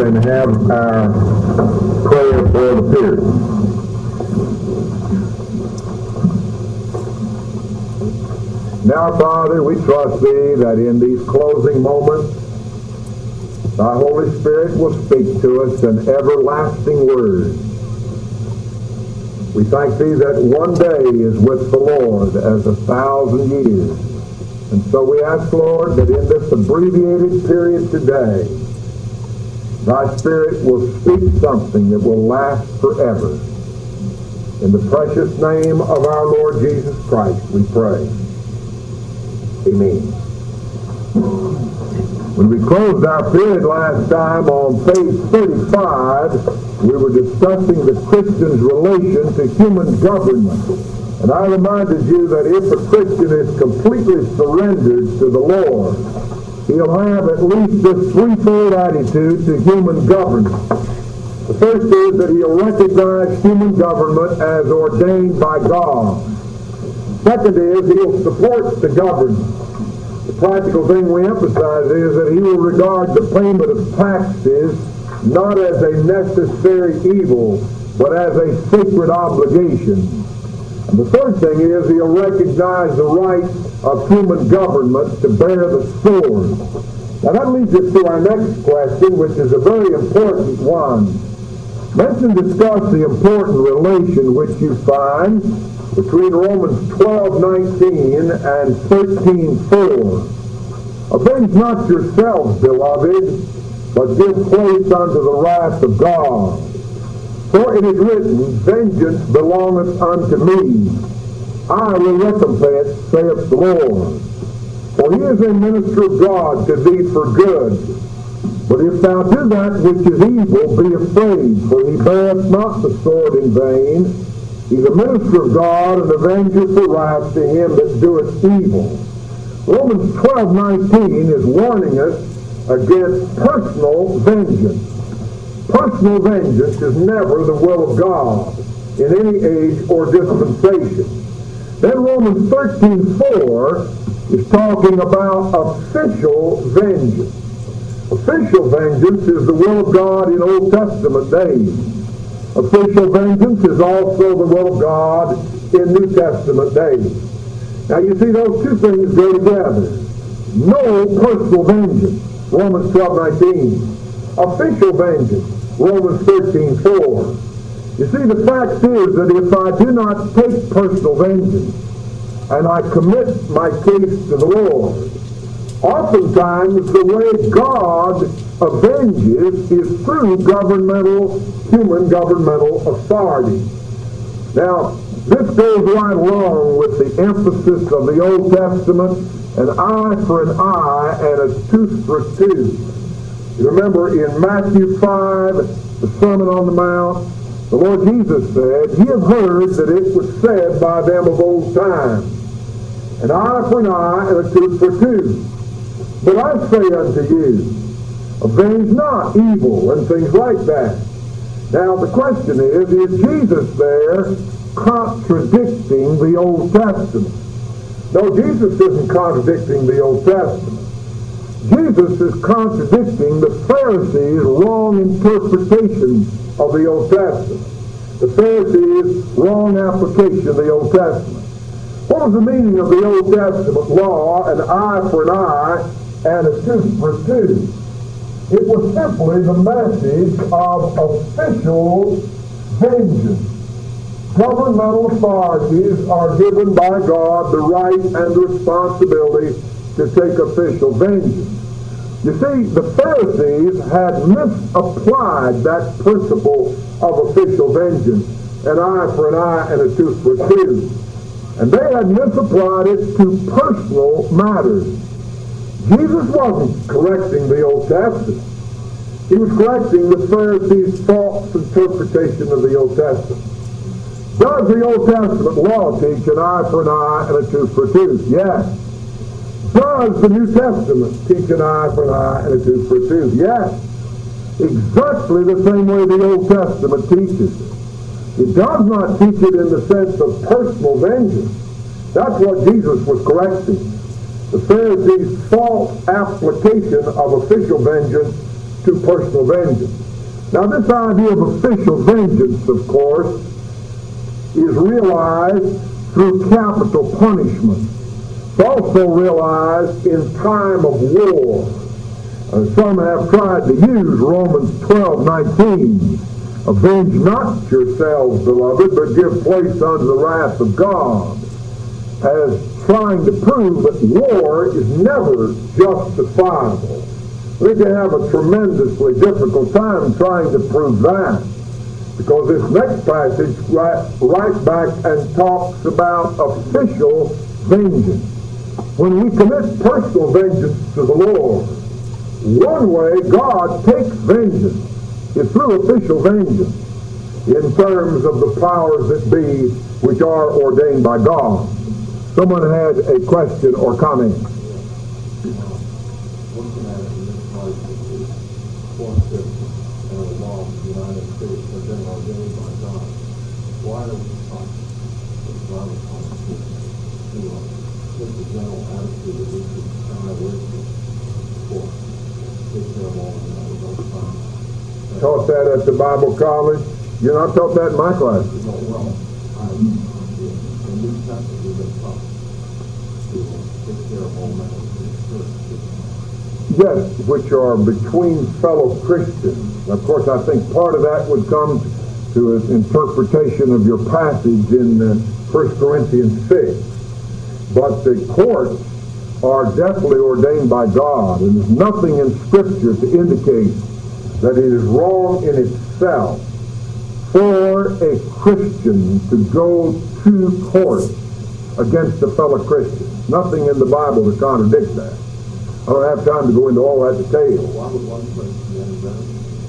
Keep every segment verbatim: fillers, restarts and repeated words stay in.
and have our prayer for the period. Now, Father, we trust Thee that in these closing moments, Thy Holy Spirit will speak to us an everlasting word. We thank Thee that one day is with the Lord as a thousand years. And so we ask, Lord, that in this abbreviated period today, Thy Spirit will speak something that will last forever. In the precious name of our Lord Jesus Christ, we pray. Amen. When we closed our period last time on page thirty-five, we were discussing the Christian's relation to human government. And I reminded you that if a Christian is completely surrendered to the Lord, he'll have at least this threefold attitude to human government. The first is that he'll recognize human government as ordained by God. Second is he'll support the government. The practical thing we emphasize is that he will regard the payment of taxes not as a necessary evil, but as a sacred obligation. And the third thing is he'll recognize the right of human government to bear the sword. Now that leads us to our next question, which is a very important one. Let's discuss the important relation which you find between Romans twelve nineteen and thirteen four. Avenge not yourselves, beloved, but give place unto the wrath of God. For it is written, Vengeance belongeth unto me. I will recompense, saith the Lord. For he is a minister of God to thee for good. But if thou do that which is evil, be afraid, for he beareth not the sword in vain. He's a minister of God, and avengeth the wrath to him that doeth evil. Romans twelve nineteen is warning us against personal vengeance. Personal vengeance is never the will of God in any age or dispensation. Then Romans thirteen four is talking about official vengeance. Official vengeance is the will of God in Old Testament days. Official vengeance is also the will of God in New Testament days. Now you see those two things go together. No personal vengeance, Romans twelve nineteen. Official vengeance, Romans thirteen four. You see, the fact is that if I do not take personal vengeance and I commit my case to the Lord, oftentimes the way God avenges is through governmental, human governmental authority. Now, this goes right along with the emphasis of the Old Testament, an eye for an eye and a tooth for a tooth. You remember in Matthew five, the Sermon on the Mount, the Lord Jesus said, Ye have heard that it was said by them of old time, an eye for an eye and a tooth for a tooth. But I say unto you, avenge not evil and things like that. Now the question is, is Jesus there contradicting the Old Testament? No, Jesus isn't contradicting the Old Testament. Jesus is contradicting the Pharisees' wrong interpretation of the Old Testament. The Pharisees' wrong application of the Old Testament. What was the meaning of the Old Testament law, an eye for an eye and a tooth for a tooth? It was simply the message of official vengeance. Governmental authorities are given by God the right and the responsibility to take official vengeance. You see, the Pharisees had misapplied that principle of official vengeance, an eye for an eye and a tooth for a tooth. And they had misapplied it to personal matters. Jesus wasn't correcting the Old Testament. He was correcting the Pharisees' false interpretation of the Old Testament. Does the Old Testament law teach an eye for an eye and a tooth for a tooth? Yes. Does the New Testament teach an eye for an eye and a tooth for a tooth? Yes. Exactly the same way the Old Testament teaches it. It does not teach it in the sense of personal vengeance. That's what Jesus was correcting. The Pharisees' false application of official vengeance to personal vengeance. Now, this idea of official vengeance, of course, is realized through capital punishment. It's also realized in time of war. Uh, some have tried to use Romans twelve nineteen. Avenge not yourselves, beloved, but give place unto the wrath of God, as trying to prove that war is never justifiable. We can have a tremendously difficult time trying to prove that, because this next passage right, right back and talks about official vengeance. When we commit personal vengeance to the Lord, one way God takes vengeance is through official vengeance in terms of the powers that be which are ordained by God. Someone had a question or comment. Looking at it in this light, it's forfeit and a law of the United States have been ordained by God. Why are we talking about the Constitution? You know, just a general attitude that we should shy away from for take care of all of that at those times. Taught that at the Bible college. You know, I taught that in my class. No, well, I, in New Testament, we've been taught to take care of all matters in the church. Yes, which are between fellow Christians. Of course, I think part of that would come to an interpretation of your passage in uh, First Corinthians six. But the courts are definitely ordained by God, and there's nothing in Scripture to indicate that it is wrong in itself for a Christian to go to court against a fellow Christian. Nothing in the Bible to contradict that. I don't have time to go into all that detail. Why would one place be any better?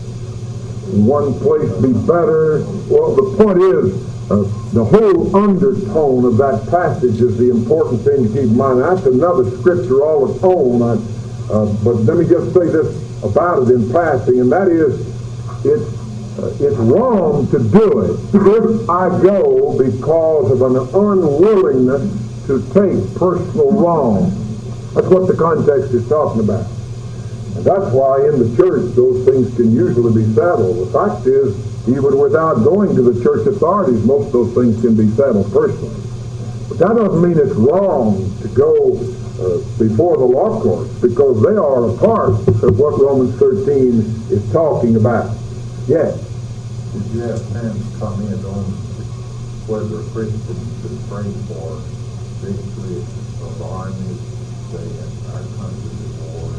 One place be better. Well, the point is, uh, the whole undertone of that passage is the important thing to keep in mind. That's another scripture all its own. I, uh, but let me just say this about it in passing, and that is, it's uh, it's wrong to do it if I go because of an unwillingness to take personal wrong. That's what the context is talking about. And that's why in the church those things can usually be settled. The fact is, even without going to the church authorities, most of those things can be settled personally. But that doesn't mean it's wrong to go uh, before the law courts, because they are a part of what Romans thirteen is talking about. Yes? Did you have Pam's comment on whether Christians should pray for victory of armies, say, in our country before?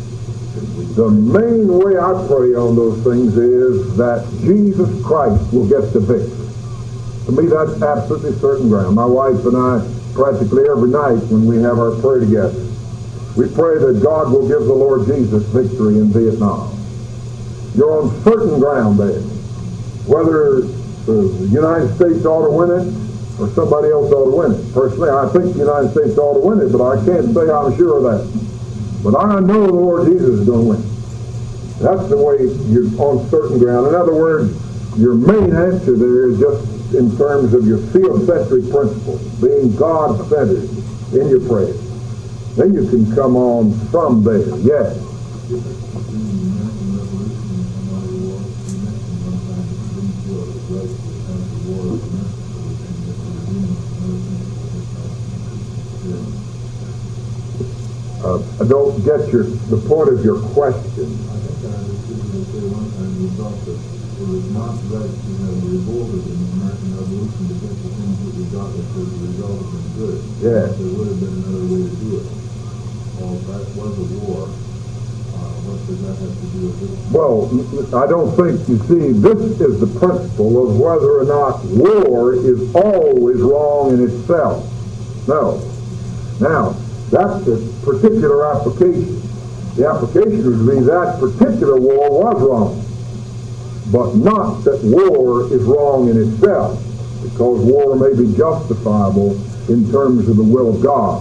The main way I pray on those things is that Jesus Christ will get the victory. To me, that's absolutely certain ground. My wife and I, practically every night when we have our prayer together, we pray that God will give the Lord Jesus victory in Vietnam. You're on certain ground there. Whether the United States ought to win it or somebody else ought to win it. Personally, I think the United States ought to win it, but I can't say I'm sure of that. But I know the Lord Jesus is going to win. That's the way you're on certain ground. In other words, your main answer there is just in terms of your theocentric principles, being God-centered in your prayer. Then you can come on from there. Yes. Uh, I don't get your the point of your question. I think I was going to say one time you thought that it was not right to have revolted in the American Revolution to get the things that we got as a result of them good. Yeah. There would have been another way to do it. Well, that was a war. Uh, what does that have to do with this? Well, I don't think, you see, this is the principle of whether or not war is always wrong in itself. No. Now, that's a particular application. The application would be that particular war was wrong, but not that war is wrong in itself, because war may be justifiable in terms of the will of God.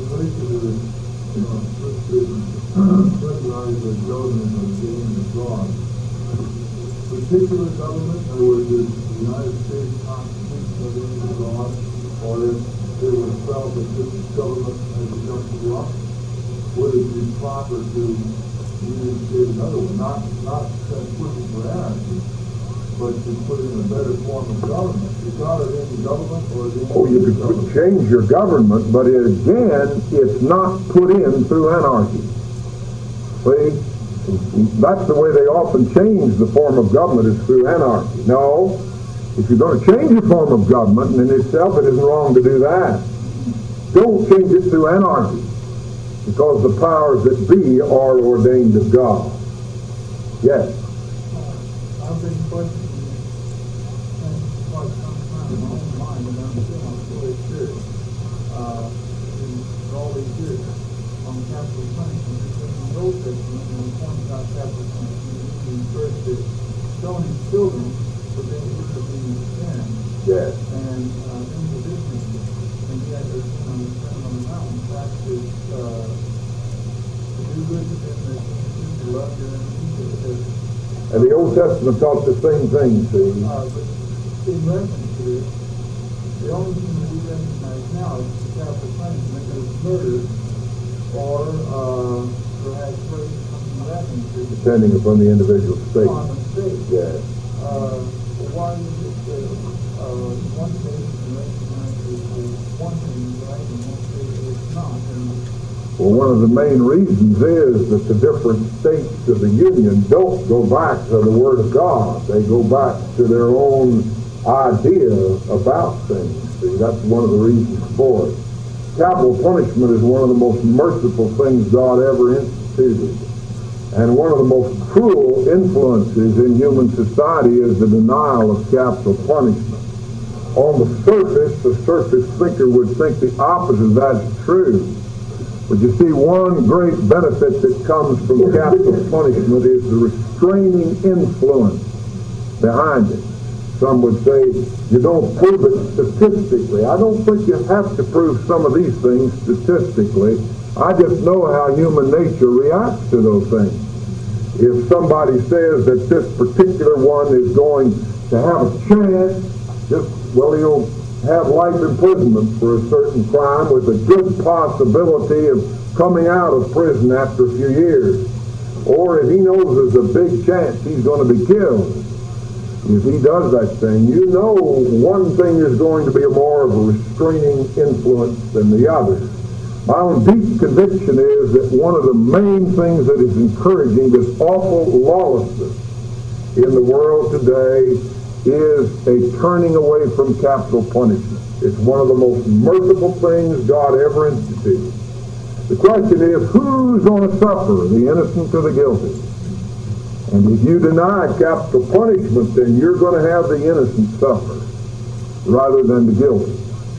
Particular government, in other words, the United States Constitution of the God, or if it was felt that this government has a just law, would it be proper to You did another one, not, not uh, pushing for anarchy, but to put in a better form of government. Is God ordained government or ordained Oh, you could government? change your government, but it, again, it's not put in through anarchy. See? That's the way they often change the form of government, is through anarchy. No, if you're going to change your form of government, in itself it isn't wrong to do that. Don't change it through anarchy, because the powers that be are ordained of God. Yes? I've been questioning for quite some time in my own mind, and I'm still not fully sure. Uh, in all these years on capital punishment, because in the Old Testament, when we point out capital punishment, we refer to stoning children for being disobedient to sin. Yes. And uh, imposition, and yet there's on the Sermon on the Mount, in fact, is uh, to do good to them that you to love your enemies. And the Old Testament taught the same thing, see? Uh, but in reference to this, the only thing that we recognize now is the capital punishment is murder, or uh, perhaps rape, something of that nature. Depending upon the individual state. On the state. Yes. Uh, why is it that uh, one state is recognized as one thing is right and one state is not? And Well, one of the main reasons is that the different states of the Union don't go back to the Word of God. They go back to their own idea about things. See, that's one of the reasons for it. Capital punishment is one of the most merciful things God ever instituted. And one of the most cruel influences in human society is the denial of capital punishment. On the surface, the surface thinker would think the opposite of that is true. But you see, one great benefit that comes from capital punishment is the restraining influence behind it. Some would say you don't prove it statistically. I don't think you have to prove some of these things statistically. I just know how human nature reacts to those things. If somebody says that this particular one is going to have a chance, just, well, he'll have life imprisonment for a certain crime with a good possibility of coming out of prison after a few years. Or if he knows there's a big chance he's going to be killed, if he does that thing, you know one thing is going to be more of a restraining influence than the other. My own deep conviction is that one of the main things that is encouraging this awful lawlessness in the world today is a turning away from capital punishment. It's one of the most merciful things God ever instituted. The question is, who's going to suffer, the innocent or the guilty? And if you deny capital punishment, then you're going to have the innocent suffer rather than the guilty.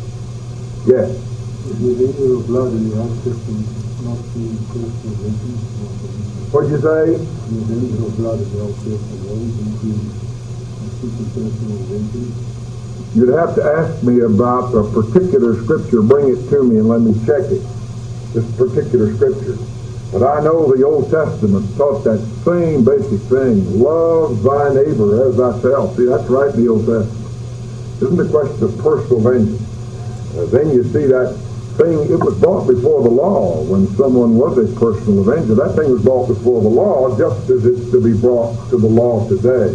Yes? If you lay your blood and you have Christians not being personal vengeance, What'd you say? you lay your blood and you have personal vengeance, seeking personal vengeance. You'd have to ask me about a particular scripture. Bring it to me and let me check it. This particular scripture. But I know the Old Testament taught that same basic thing. Love thy neighbor as thyself. See, that's right in the Old Testament. Isn't the question of personal vengeance? Uh, then you see that thing, it was brought before the law when someone was a personal avenger. That thing was brought before the law just as it's to be brought to the law today.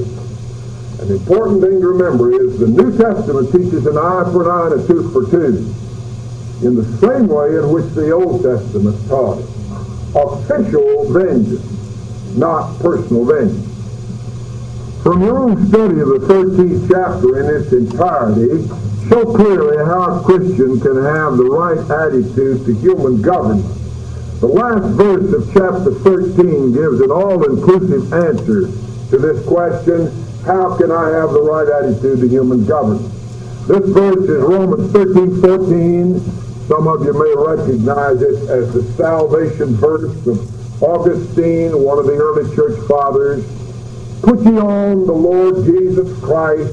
An important thing to remember is the New Testament teaches an eye for an eye and a tooth for tooth in the same way in which the Old Testament taught it. Official vengeance, not personal vengeance. From your own study of the thirteenth chapter in its entirety, show clearly how a Christian can have the right attitude to human government. The last verse of chapter thirteen gives an all-inclusive answer to this question, how can I have the right attitude to human government? This verse is Romans thirteen fourteen. Some of you may recognize it as the salvation verse of Augustine, one of the early church fathers. Put ye on the Lord Jesus Christ,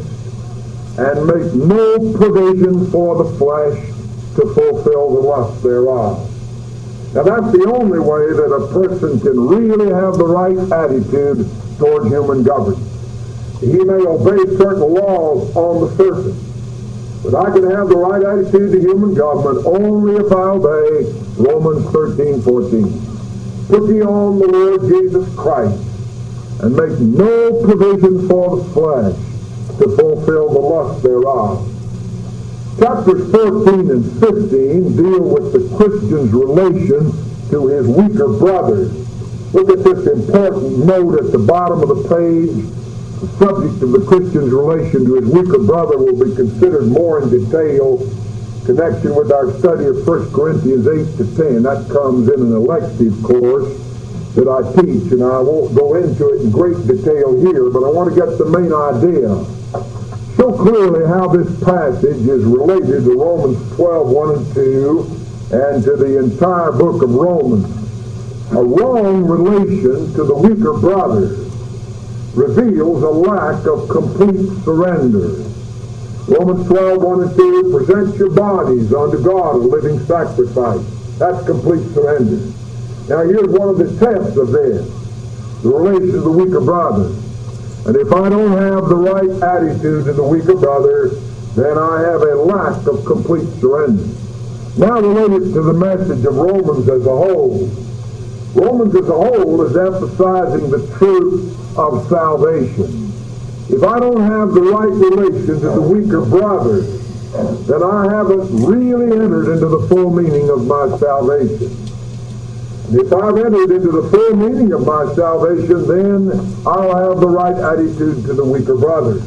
and make no provision for the flesh to fulfill the lust thereof. Now that's the only way that a person can really have the right attitude toward human government. He may obey certain laws on the surface, but I can have the right attitude to human government only if I obey Romans thirteen fourteen. Put ye on the Lord Jesus Christ, and make no provision for the flesh to fulfill the lust thereof. Chapters fourteen and fifteen deal with the Christian's relation to his weaker brothers. Look at this important note at the bottom of the page. The subject of the Christian's relation to his weaker brother will be considered more in detail in connection with our study of First Corinthians eight to ten. That comes in an elective course that I teach, and I won't go into it in great detail here, but I want to get the main idea. Show clearly how this passage is related to Romans twelve, one and two, and to the entire book of Romans. A wrong relation to the weaker brother reveals a lack of complete surrender. Romans twelve, one and two, present your bodies unto God a living sacrifice. That's complete surrender. Now here's one of the tests of this, the relation to the weaker brother. And if I don't have the right attitude to the weaker brother, then I have a lack of complete surrender. Now related to the message of Romans as a whole. Romans as a whole is emphasizing the truth of salvation. If I don't have the right relation to the weaker brother, then I haven't really entered into the full meaning of my salvation. And if I've entered into the full meaning of my salvation, then I'll have the right attitude to the weaker brother.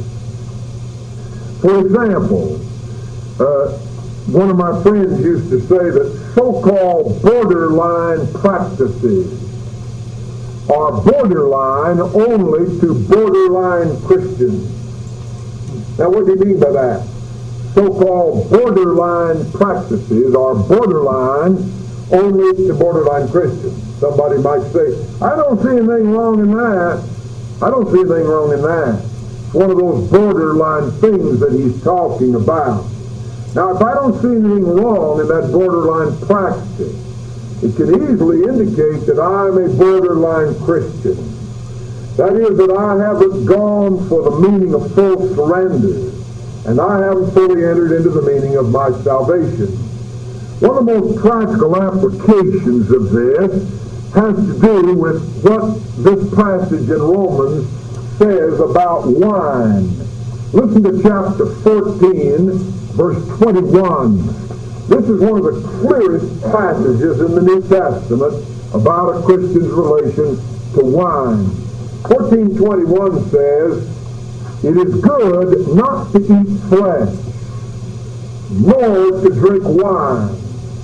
For example, uh, one of my friends used to say that so-called borderline practices are borderline only to borderline Christians. Now what do you mean by that? So-called borderline practices are borderline only to borderline Christians. Somebody might say, I don't see anything wrong in that. I don't see anything wrong in that. It's one of those borderline things that he's talking about. Now, if I don't see anything wrong in that borderline practice, it can easily indicate that I'm a borderline Christian. That is, that I haven't gone for the meaning of full surrender, and I haven't fully entered into the meaning of my salvation. One of the most practical applications of this has to do with what this passage in Romans says about wine. Listen to chapter fourteen, verse twenty-one. This is one of the clearest passages in the New Testament about a Christian's relation to wine. fourteen twenty-one says, it is good not to eat flesh, nor to drink wine,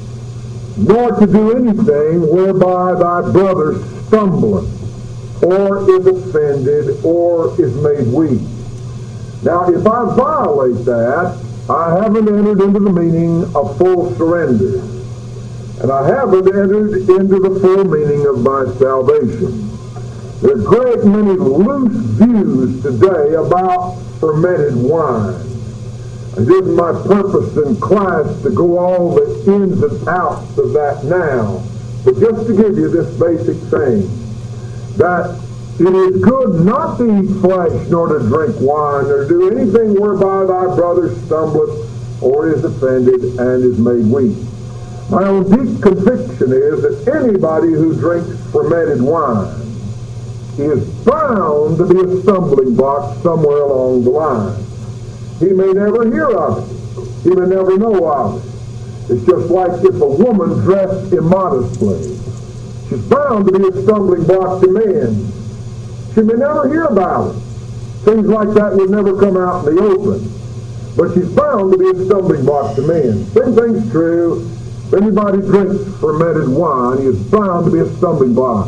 nor to do anything whereby thy brother stumbleth, or is offended, or is made weak. Now, if I violate that, I haven't entered into the meaning of full surrender. And I haven't entered into the full meaning of my salvation. There are a great many loose views today about fermented wine. It isn't my purpose in class to go all the ins and outs of that now, but just to give you this basic thing, that it is good not to eat flesh, nor to drink wine, or do anything whereby thy brother stumbleth, or is offended, and is made weak. My own deep conviction is that anybody who drinks fermented wine is bound to be a stumbling block somewhere along the line. He may never hear of it. He may never know of it. It's just like if a woman dressed immodestly. She's bound to be a stumbling block to men. She may never hear about it. Things like that would never come out in the open. But she's bound to be a stumbling block to men. Same thing's true. If anybody drinks fermented wine, he is bound to be a stumbling block.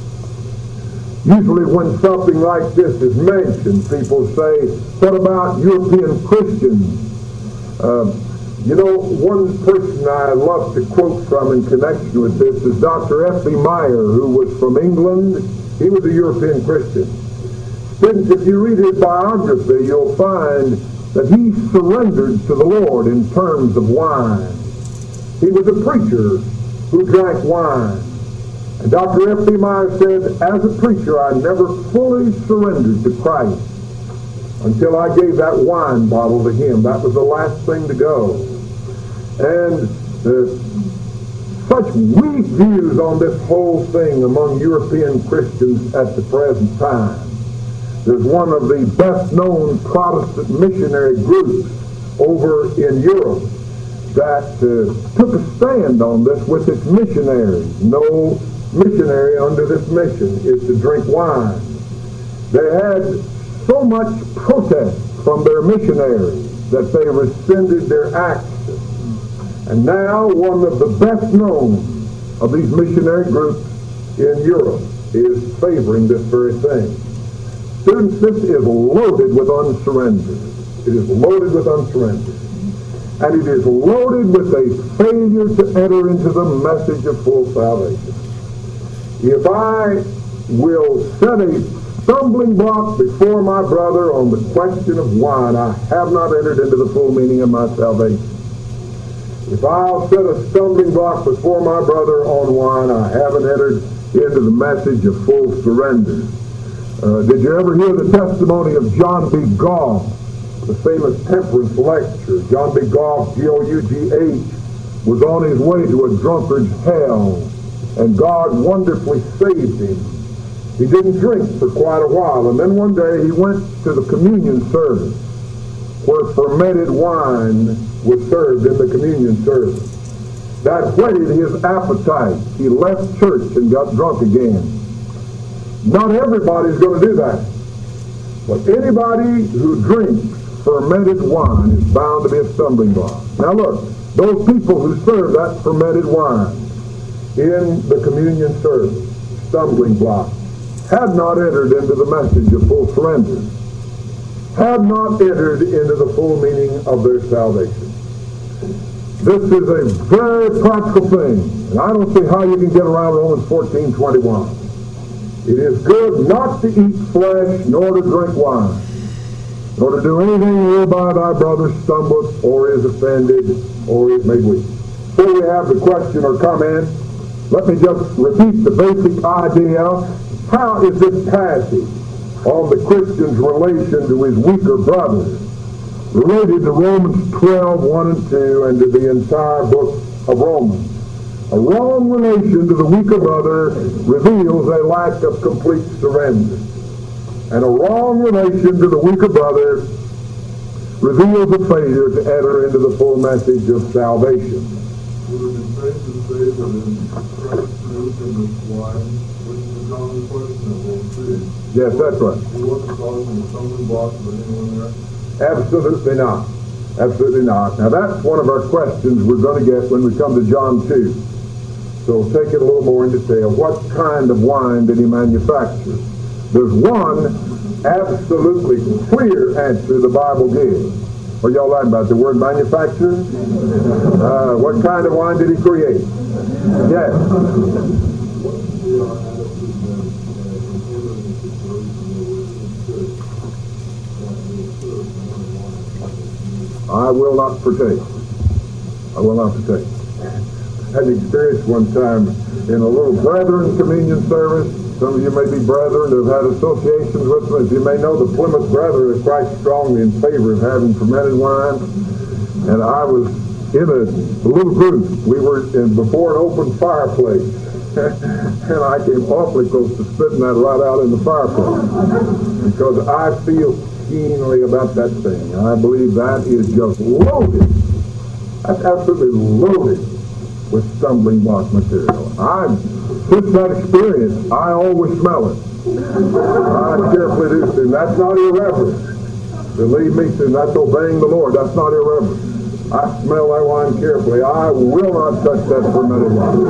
Usually when something like this is mentioned, people say, what about European Christians? Uh, you know, one person I love to quote from in connection with this is Doctor F B Meyer, who was from England. He was a European Christian. Students, if you read his biography, you'll find that he surrendered to the Lord in terms of wine. He was a preacher who drank wine. And Doctor F B Meyer said, as a preacher, I never fully surrendered to Christ until I gave that wine bottle to him. That was the last thing to go. And uh, such weak views on this whole thing among European Christians at the present time. There's one of the best-known Protestant missionary groups over in Europe that uh, took a stand on this with its missionaries. No missionary under this mission is to drink wine. They had so much protest from their missionaries that they rescinded their action. And now one of the best known of these missionary groups in Europe is favoring this very thing. Students, this is loaded with unsurrender. It is loaded with unsurrender. And it is loaded with a failure to enter into the message of full salvation. If I will set a stumbling block before my brother on the question of wine, I have not entered into the full meaning of my salvation. If I'll set a stumbling block before my brother on wine, I haven't entered into the message of full surrender. Uh, did you ever hear the testimony of John B. Goff, the famous temperance lecturer? John B. Goff, G O U G H, was on his way to a drunkard's hell, and God wonderfully saved him. He didn't drink for quite a while, and then one day he went to the communion service where fermented wine was served in the communion service. That whetted his appetite. He left church and got drunk again. Not everybody's going to do that. But anybody who drinks fermented wine is bound to be a stumbling block. Now look, those people who serve that fermented wine in the communion service, stumbling block, had not entered into the message of full surrender, had not entered into the full meaning of their salvation. This is a very practical thing, and I don't see how you can get around Romans fourteen twenty-one. It is good not to eat flesh, nor to drink wine, nor to do anything whereby thy brother stumbleth, or is offended, or is made weak. Before we have the question or comment, let me just repeat the basic idea. How is this passage on the Christian's relation to his weaker brother related to Romans twelve, one and two, and to the entire book of Romans? A wrong relation to the weaker brother reveals a lack of complete surrender. And a wrong relation to the weaker brother reveals a failure to enter into the full message of salvation. Would it be safe to say that in Christ's fruit in this wine, which is a common question of all three? Yes, that's right. He wasn't causing a stumbling block for anyone there? Absolutely not. Absolutely not. Now that's one of our questions we're going to get when we come to John two. So take it a little more in detail. What kind of wine did he manufacture? There's one absolutely clear answer the Bible gives. What y'all like about the word manufacture? Uh, what kind of wine did he create? Yes. I will not partake. I will not partake. I had an experience one time in a little brethren communion service. Some of you may be brethren who have had associations with them. As you may know, the Plymouth Brethren are quite strongly in favor of having fermented wine. And I was in a, a little group. We were in, before an open fireplace. And I came awfully close to spitting that right out in the fireplace. Because I feel keenly about that thing. I believe that is just loaded. That's absolutely loaded with stumbling block material. I, since that experience, I always smell it. I carefully do, and that's not irreverent. Believe me, and that's obeying the Lord. That's not irreverent. I smell that wine carefully. I will not touch that fermented wine.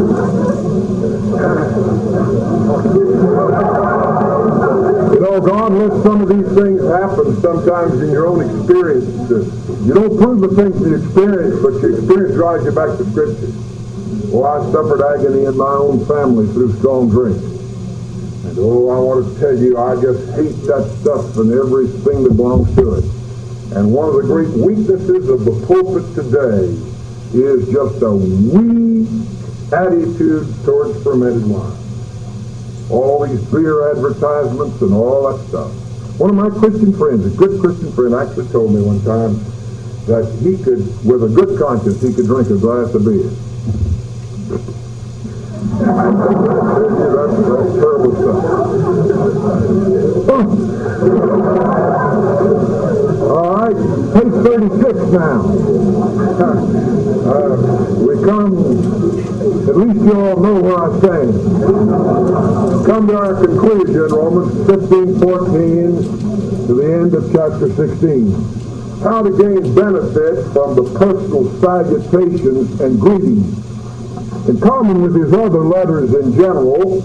You know, God lets some of these things happen sometimes in your own experience. You don't prove the things you experience, but your experience drives you back to Scripture. Well, I suffered agony in my own family through strong drink. And oh, I want to tell you, I just hate that stuff and everything that belongs to it. And one of the great weaknesses of the pulpit today is just a weak attitude towards fermented wine. All these beer advertisements and all that stuff. One of my Christian friends, a good Christian friend, actually told me one time that he could, with a good conscience, he could drink a glass of beer. thirty-six now. Uh, we come, at least you all know where I stand. Come to our conclusion, Romans fifteen, fourteen, to the end of chapter sixteen. How to gain benefit from the personal salutations and greetings. In common with his other letters in general,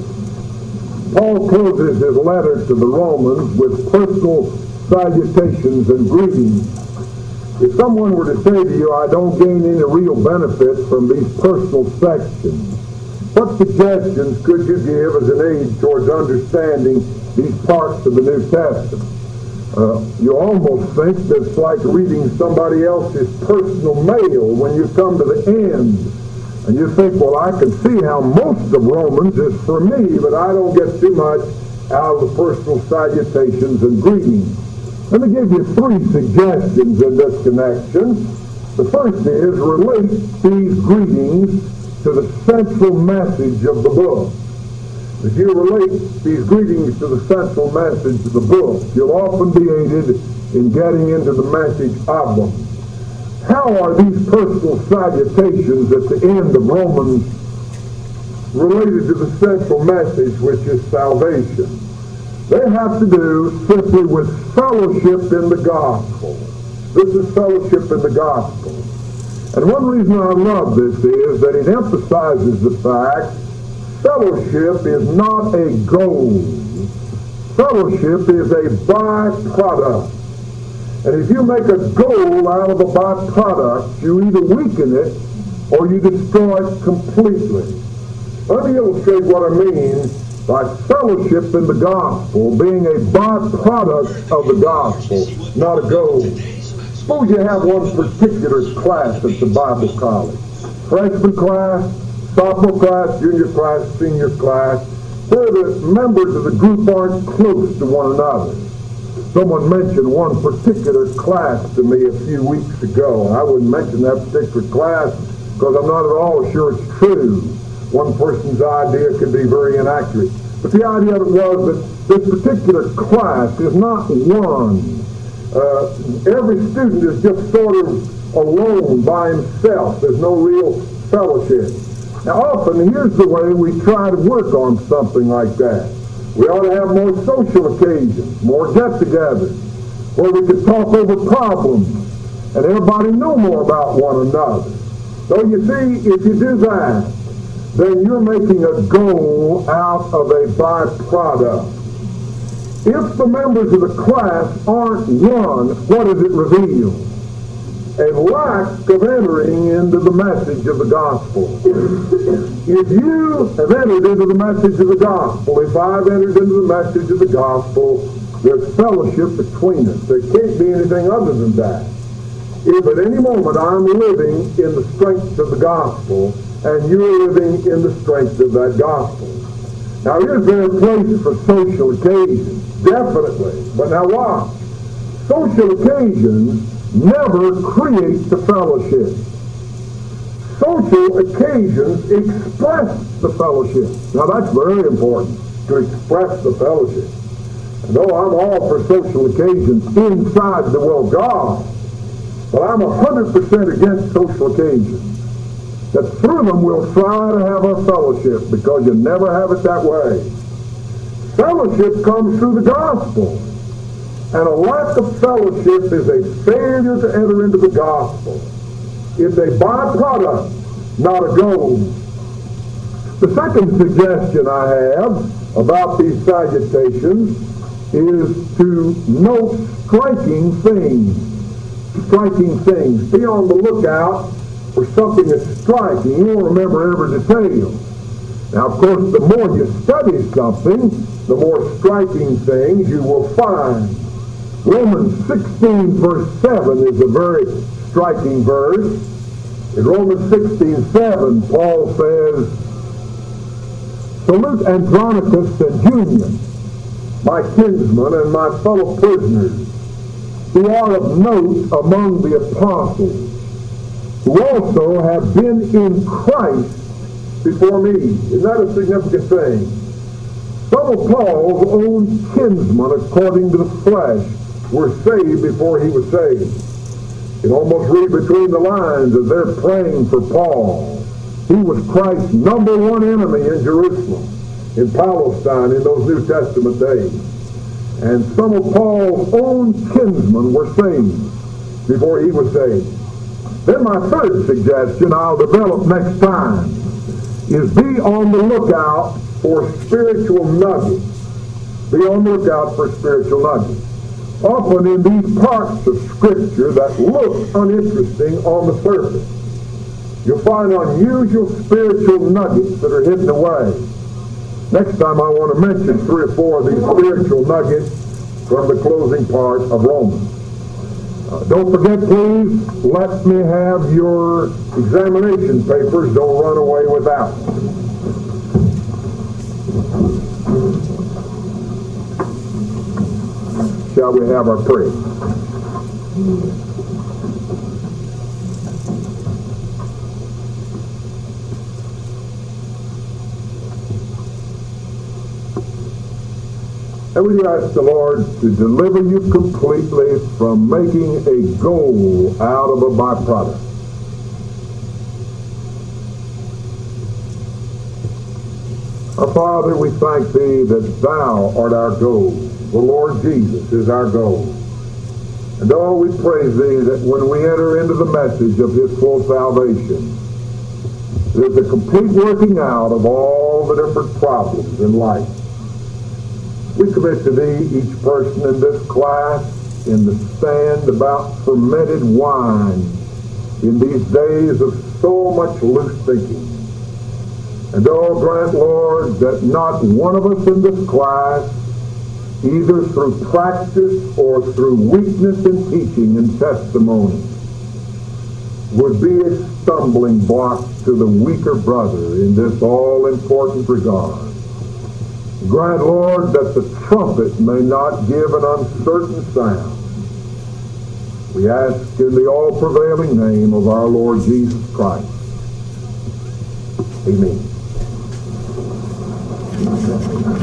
Paul closes his letter to the Romans with personal salutations and greetings. If someone were to say to you, I don't gain any real benefit from these personal sections, what suggestions could you give as an aid towards understanding these parts of the New Testament? Uh, you almost think that it's like reading somebody else's personal mail when you come to the end. And you think, well, I can see how most of Romans is for me, but I don't get too much out of the personal salutations and greetings. Let me give you three suggestions in this connection. The first is relate these greetings to the central message of the book. If you relate these greetings to the central message of the book, you'll often be aided in getting into the message of them. How are these personal salutations at the end of Romans related to the central message, which is salvation? They have to do simply with fellowship in the gospel. This is fellowship in the gospel. And one reason I love this is that it emphasizes the fact fellowship is not a goal. Fellowship is a byproduct. And if you make a goal out of a byproduct, you either weaken it or you destroy it completely. Let me illustrate what I mean by fellowship in the gospel being a byproduct of the gospel, not a goal. Suppose you have one particular class at the Bible college. Freshman class, sophomore class, junior class, senior class, where the members of the group aren't close to one another. Someone mentioned one particular class to me a few weeks ago. I wouldn't mention that particular class because I'm not at all sure it's true. One person's idea could be very inaccurate. But the idea of it was that this particular class is not one. Uh, every student is just sort of alone by himself. There's no real fellowship. Now often, here's the way we try to work on something like that. We ought to have more social occasions, more get-togethers, where we could talk over problems and everybody know more about one another. So you see, if you do that, then you're making a goal out of a byproduct. If the members of the class aren't one, what does it reveal? A lack of entering into the message of the gospel. If you have entered into the message of the gospel, if I've entered into the message of the gospel, there's fellowship between us. There can't be anything other than that. If at any moment I'm living in the strength of the gospel, and you're living in the strength of that gospel. Now, is there a place for social occasions? Definitely. But now watch. Social occasions never create the fellowship. Social occasions express the fellowship. Now, that's very important, to express the fellowship. And though I'm all for social occasions inside the will of God, but I'm one hundred percent against social occasions. That through them we'll try to have a fellowship, because you never have it that way. Fellowship comes through the gospel. And a lack of fellowship is a failure to enter into the gospel. It's a byproduct, not a goal. The second suggestion I have about these salutations is to note striking things. Striking things. Be on the lookout for something that's striking. You won't remember every detail. Now, of course, the more you study something, the more striking things you will find. Romans sixteen verse seven is a very striking verse. In Romans sixteen seven, Paul says, Salute Andronicus and Junius, my kinsmen and my fellow prisoners, who are of note among the apostles, who also have been in Christ before me. Isn't that a significant thing? Some of Paul's own kinsmen, according to the flesh, were saved before he was saved. You can almost read between the lines as they're praying for Paul. He was Christ's number one enemy in Jerusalem, in Palestine, in those New Testament days. And some of Paul's own kinsmen were saved before he was saved. Then my third suggestion I'll develop next time is be on the lookout for spiritual nuggets. Be on the lookout for spiritual nuggets. Often in these parts of Scripture that look uninteresting on the surface, you'll find unusual spiritual nuggets that are hidden away. Next time I want to mention three or four of these spiritual nuggets from the closing part of Romans. Uh, don't forget, please, let me have your examination papers. Don't run away without. Shall we have our prayer? And we ask the Lord to deliver you completely from making a goal out of a byproduct. Our Father, we thank Thee that Thou art our goal. The Lord Jesus is our goal. And oh, we praise Thee that when we enter into the message of His full salvation, there's a complete working out of all the different problems in life. We commit to Thee each person in this class in the stand about fermented wine in these days of so much loose thinking. And oh, grant, Lord, that not one of us in this class, either through practice or through weakness in teaching and testimony, would be a stumbling block to the weaker brother in this all-important regard. Grant, Lord, that the trumpet may not give an uncertain sound. We ask in the all-prevailing name of our Lord Jesus Christ. Amen.